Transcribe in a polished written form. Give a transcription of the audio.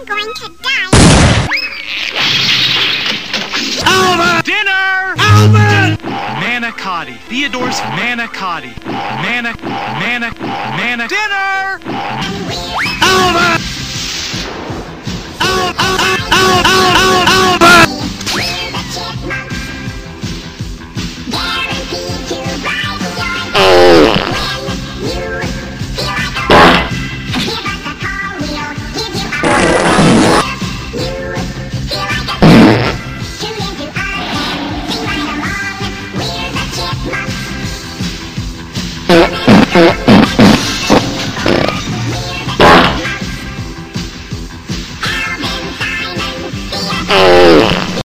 going to die. Alvin! Dinner! Alvin! Manicotti. Theodore's manicotti. Dinner! Alvin! Alvin!